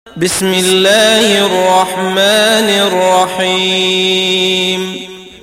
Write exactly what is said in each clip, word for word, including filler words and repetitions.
بسم الله الرحمن الرحيم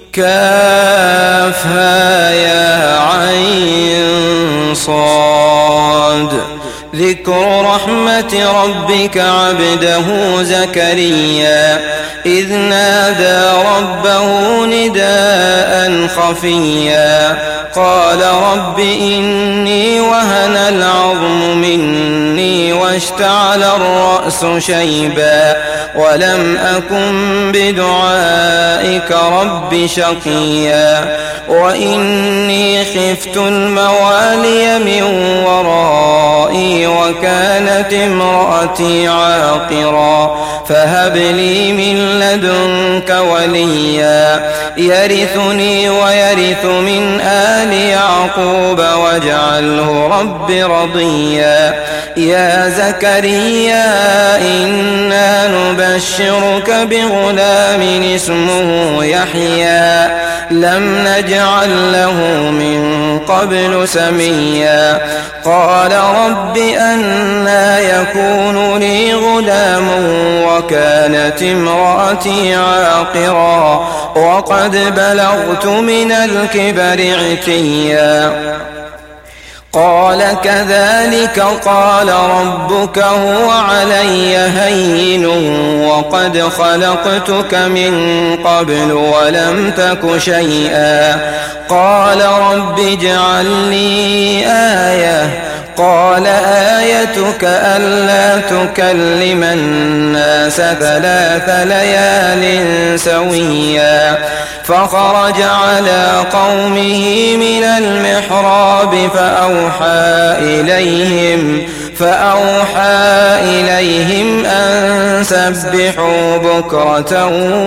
كافها يا عين صاد ذكر رحمة ربك عبده زكريا إذ نادى ربه نداء خفيا قال رب إني وهن العظم مني واشتعل الرأس شيبا ولم أكن بدعائك رب شقيا وإني خفت الموالي من ورائي وكانت امرأتي عاقرا فهب لي من لدنك وليا يرثني ويرث من آل يعقوب واجعله رب رضيا يا زكريا إنا نبشرك بغلام اسمه يحيى لم نجعل له من قبل سميا قال رب أنى يكون لي غلام وكانت امرأتي عاقرا وقد بلغت من الكبر عتيا قال كذلك قال ربك هو علي هين وقد خلقتك من قبل ولم تك شيئا قال رب اجعل لي آية قال آيتك ألا تكلم الناس ثلاث ليال سويا فخرج على قومه من المحراب فأوحى إليهم فأوحى إليهم أن سبحوا بكرة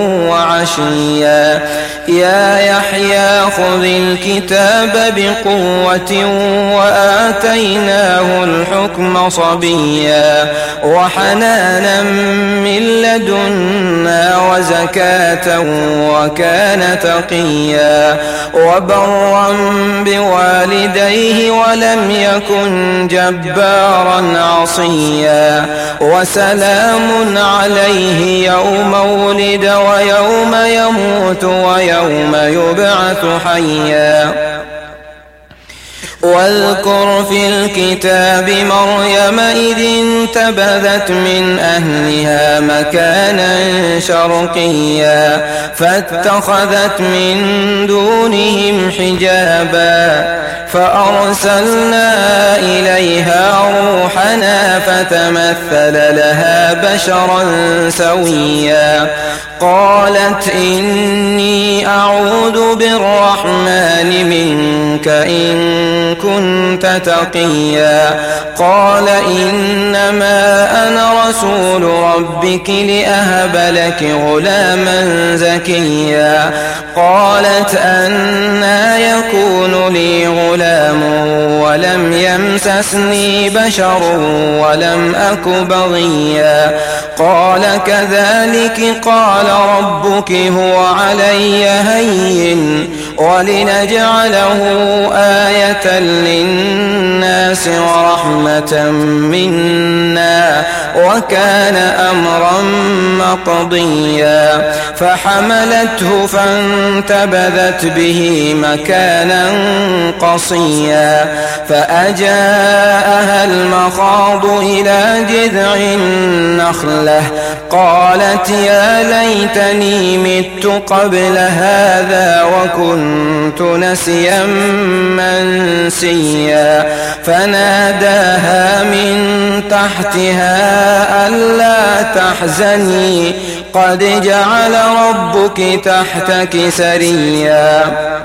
وعشيا يا يحيى خذ الكتاب بقوة وآتيناه الحكم صبيا وحنانا من لدنا وزكاة وكان تقيا وبرا بوالديه ولم يكن جبارا عصيا وسلام عليه يوم ولد ويوم يموت ويوم يبعث حيا واذكر في الكتاب مريم إذ انتبذت من أهلها مكانا شرقيا فاتخذت من دونهم حجابا فأرسلنا إليها روحنا فتمثل لها بشرا سويا قالت إني أعوذ بالرحمن منك إن كنت تقيا قال إنما أنا رسول ربك لأهب لك غلاما زكيا قالت أنى يكون لي غلام ولم يمسسني بشر ولم أك بغيا قال كذلك قال ربك هو علي هين ولنجعله آية للناس ورحمة منا وكان أمرا مقضيا فحملته فانتبذت به مكانا قصيا فأجاءها المخاض إلى جذع النخلة قالت يا ليتني مت قبل هذا وكنت نسيا منسيا فناداها من تحتها ألا تحزني قد جعل ربك تحتك سريا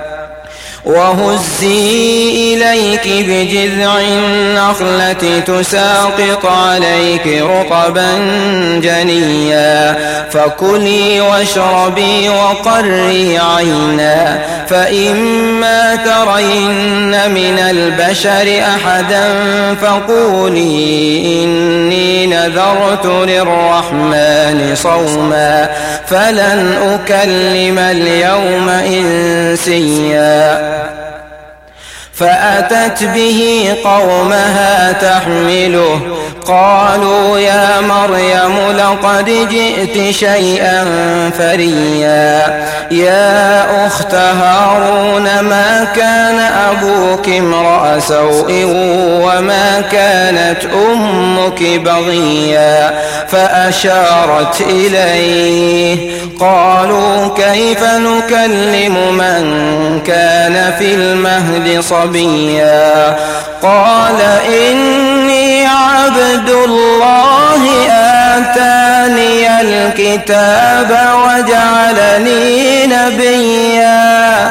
وهزي إليك بجذع النخلة تساقط عليك رطبا جنيا فكلي واشربي وقري عينا فإما ترين من البشر أحدا فقولي إني نذرت للرحمن صوما فلن أكلم اليوم إنسيا فأتت به قومها تحمله قالوا يا مريم لقد جئت شيئا فريا يا أخت هارون ما كان أبوك امرأ سوء وما كانت أمك بغيا فأشارت إليه قالوا كيف نكلم من كان في المهد صبيا قال إني عبد الله آتاني الكتاب وجعلني نبيا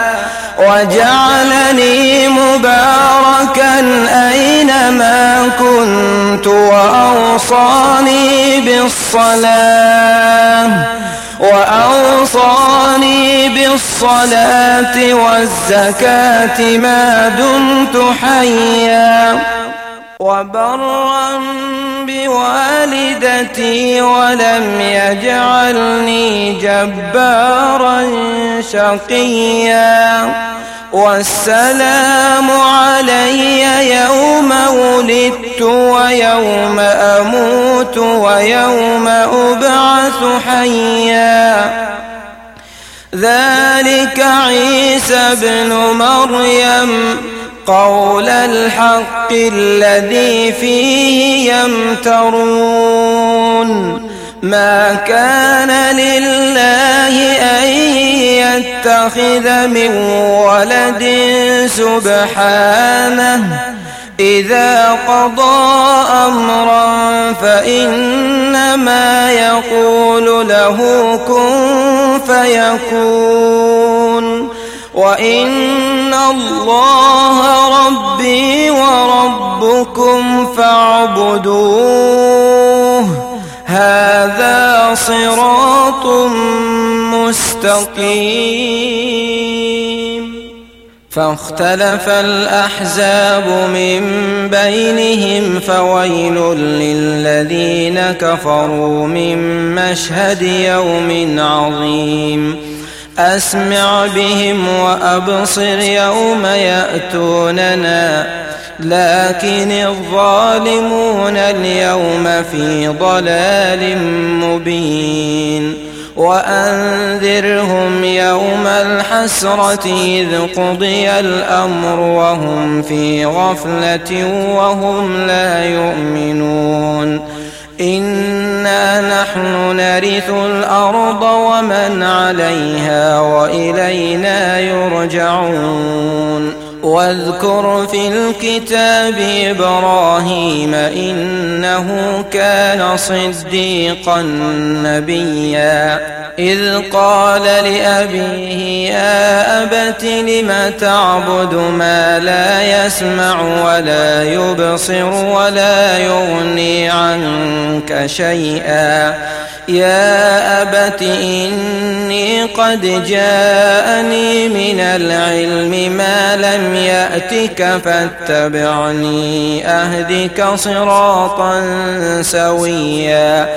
وجعلني مباركا أينما كنت وأوصاني بالصلاة وأوصاني بالصلاة والزكاة ما دمت حيا وبرا بوالدتي ولم يجعلني جبارا شقيا والسلام علي يوم ولدت ويوم أموت ويوم أبعث حيا ذلك عيسى ابن مريم قول الحق الذي فيه يمترون ما كان لله أن يتخذ من ولد سبحانه إذا قضى أمرا فإنما يقول له كن فيكون وإن الله ربي وربكم فاعبدوه هذا صراط مستقيم فاختلف الأحزاب من بينهم فويل للذين كفروا من مشهد يوم عظيم أسمع بهم وأبصر يوم يأتوننا لكن الظالمون اليوم في ضلال مبين وأنذرهم يوم الحسرة إذ قضي الأمر وهم في غفلة وهم لا يؤمنون إنا نحن نرث الأرض ومن عليها وإلينا يرجعون واذكر في الكتاب إبراهيم إنه كان صديقا نبيا إذ قال لأبيه يا أبت لم تعبد ما لا يسمع ولا يبصر ولا يغني عنك شيئا يا أبت إني قد جاءني من العلم ما لم يأتك فاتبعني أهدك صراطا سويا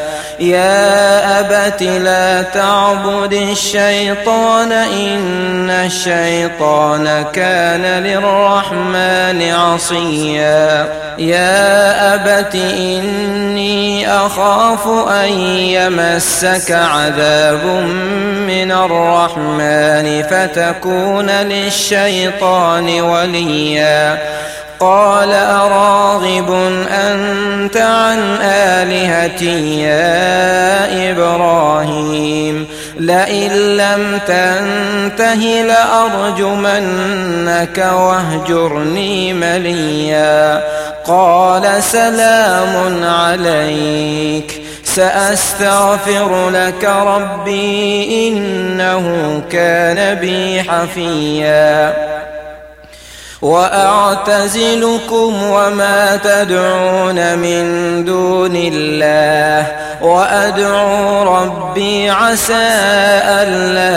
يا أبت لا تعبد الشيطان إن الشيطان كان للرحمن عصيا يا أبت إني أخاف أن يمسك عذاب من الرحمن فتكون للشيطان وليا قال أراغب أنت عن آلهتي يا إبراهيم لئن لم تنته لأرجمنك واهجرني مليا قال سلام عليك سأستغفر لك ربي إنه كان بي حفيا وأعتزلكم وما تدعون من دون الله وأدعو ربي عسى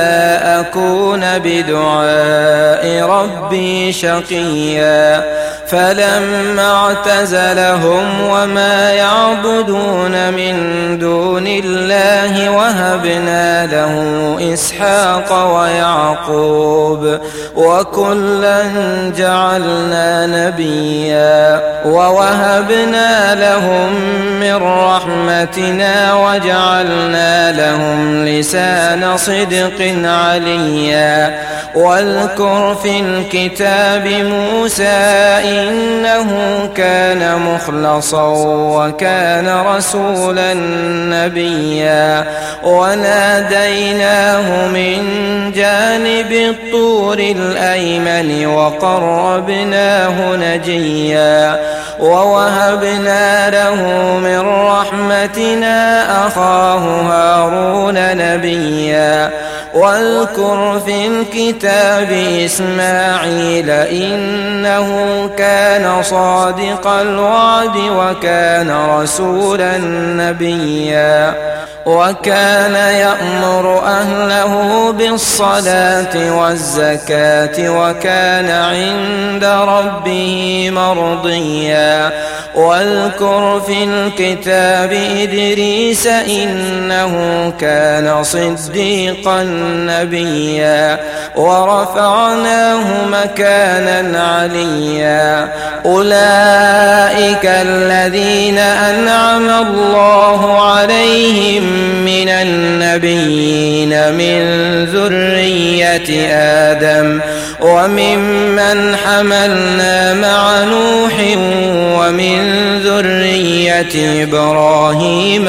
ألا أكون بدعاء ربي شقيا فلما اعتزلهم وما يعبدون من دون الله وهبنا له إسحاق ويعقوب وكلا جعلنا نبيا ووهبنا لهم من رحمتنا وجعلنا لهم لسان صدق عليا واذكر في الكتاب موسى إنه كان مخلصا وكان رسولا نبيا وناديناه من جانب الطور الأيمن وقربناه نجيا ووهبنا له من رحمتنا أخاه هارون نبيا واذكر في الكتاب إسماعيل إنه كان صادق الوعد وكان رسولا نبيا وكان يأمر أهله بالصلاة والزكاة وكان عند ربه مرضيا واذكر في الكتاب إدريس إنه كان صديقا نبيا ورفعناه مكانا عليا أولئك الذين أنعم الله عليهم من النبيين من ذرية آدم وممن حملنا مع نوح ومن ذرية إبراهيم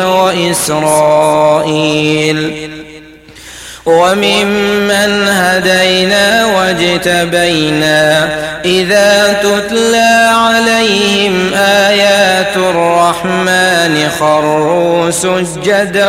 وإسرائيل وممن هدينا واجتبينا إذا تتلى عليهم آيات الرحمن خروا سجدا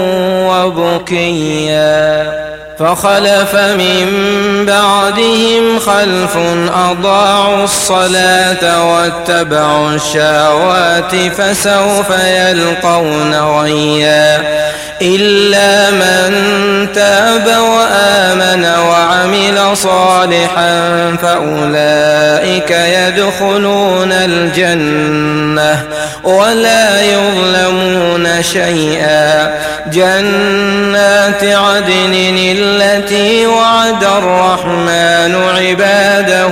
وبكيا فخلف من بعدهم خلف أضاعوا الصلاة واتبعوا الشهوات فسوف يلقون غيا إلا من تاب وآمن وعمل صالحا فأولئك يدخلون الجنة ولا يظلمون شيئا جنات عدن التي وعد الرحمن عباده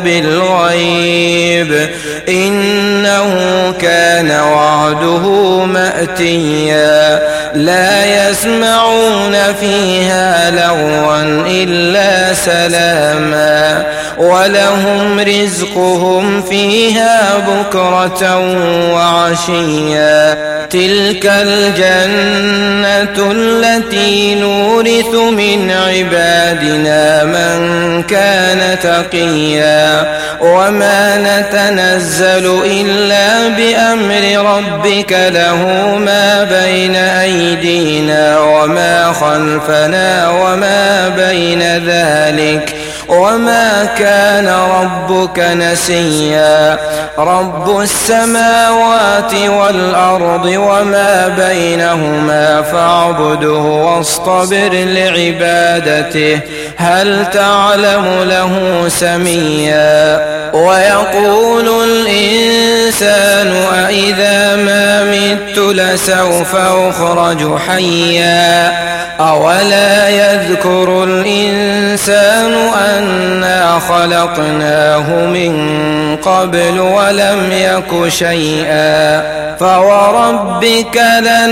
بالغيب إنه كان وعده مأتيا لا يسمعون فيها لغوا إلا سلاما ولهم رزقهم فيها بكرة وعشيا تلك الجنة التي نورث من عبادنا من كان تقيا وما نتنزل إلا بأمر ربك له ما بين أيدينا وما خلفنا وما بين ذلك وما كان ربك نسيا رب السماوات والأرض وما بينهما فاعبده واصطبر لعبادته هل تعلم له سميا ويقول الإنسان أإذا ما مت لسوف أخرج حيا أولا يذكر الإنسان أنا خلقناه من قبل ولم يك شيئا فوربك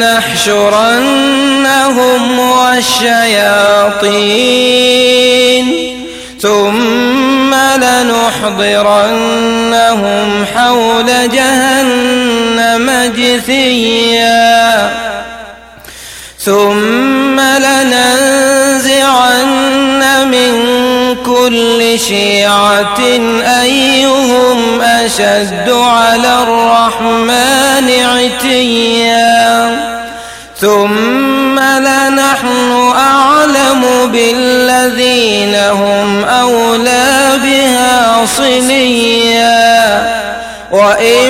لنحشرنهم والشياطين ثم لنحضرنهم حول جهنم جثيا ثم لننزعن من كل شيعة أيهم أشد على الرحمن عتيا ثم لنحن أعلم بالذين هم أولى بها صليا وإن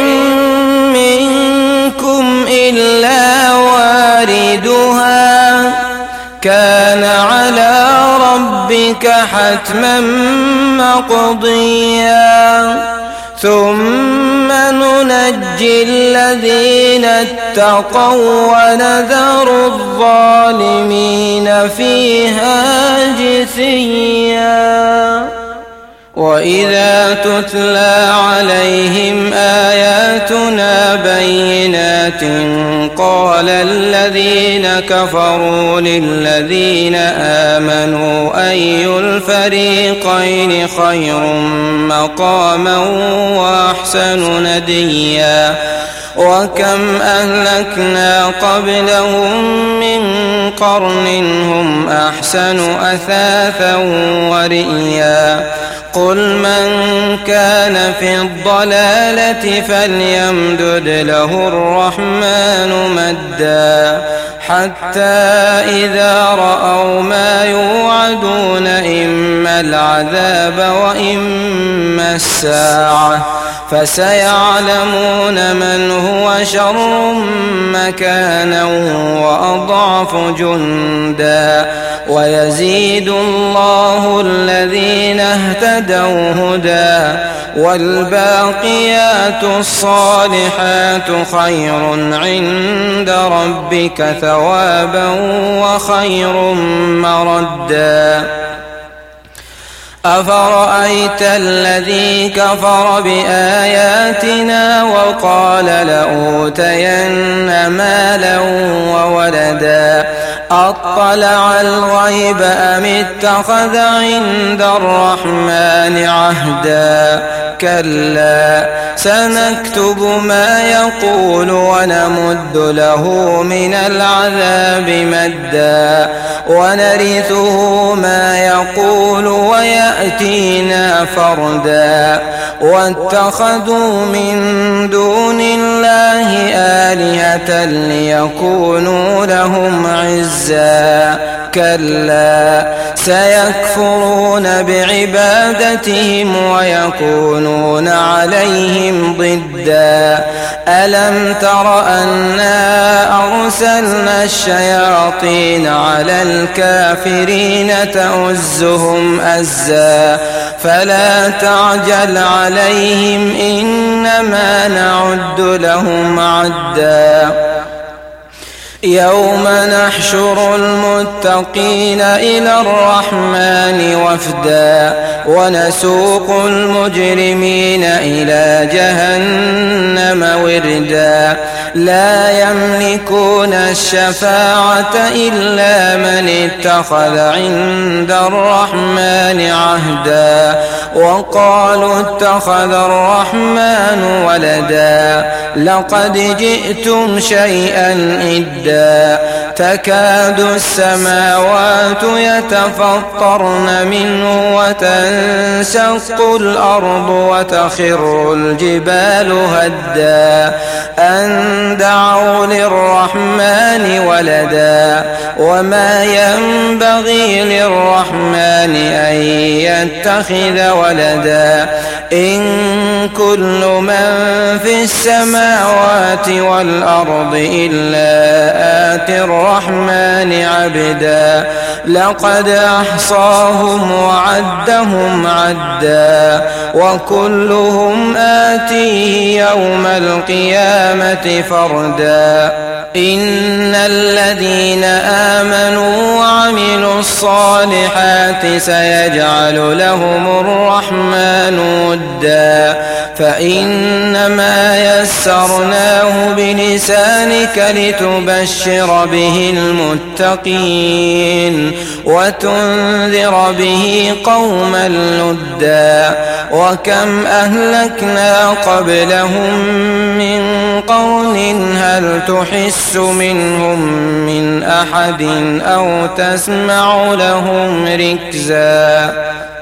منكم إلا واردها كان على ربك حتما مقضيا ثم ننجي الذين اتقوا ونذر الظالمين فيها جثيا. وإذا تتلى عليهم آياتنا بينات قال الذين كفروا للذين آمنوا أي الفريقين خير مقاما وأحسن نديا. وكم أهلكنا قبلهم من قرن هم أحسن أثاثا ورئيا. قل من كان في الضلالة فليمدد له الرحمن مدا حتى إذا رأوا ما يوعدون إما العذاب وإما الساعة فسيعلمون من هو شر مكانا وأضعف جندا. ويزيد الله الذين اهتدوا هدى والباقيات الصالحات خير عند ربك ثوابا وخير مردا. أفرأيت الذي كفر بآياتنا وقال لأوتين مالا وولدا أطلع الغيب أم اتخذ عند الرحمن عهدا. كلا سنكتب ما يقول ونمد له من العذاب مدا ونرثه ما يقول ويأتينا فردا. واتخذوا من دون الله آلهة ليكونوا لهم عزا. كلا سيكفرون بعبادتهم ويكونون عليهم ضدا. ألم تر أنا أرسلنا الشياطين على الكافرين تؤزهم أزا فلا تعجل عليهم إنما نعد لهم عدا. يوم نحشر المتقين إلى الرحمن وفدا ونسوق المجرمين إلى جهنم وردا. لا يملكون الشفاعة إلا من اتخذ عند الرحمن عهدا. وقالوا اتخذ الرحمن ولدا لقد جئتم شيئا إدا. تكاد السماوات يتفطرن منه وتنشق الأرض وتخر الجبال هدا أن دعوا للرحمن ولدا وما ينبغي للرحمن أن يتخذ ولدا. إن كل من في السماوات والأرض إلا آتي الرحمن عبدا. لقد أحصاهم وعدهم عدا وكلهم آتيه يوم القيامة فردا. إن الذين آمنوا وعملوا الصالحات سيجعل لهم الرحمن ودا فإنما يسرناه بلسانك لتبشر به المتقين وتنذر به قوما لدا. وكم أهلكنا قبلهم من قرن هل تحس منهم من أحد أو تسمع لهم ركزا.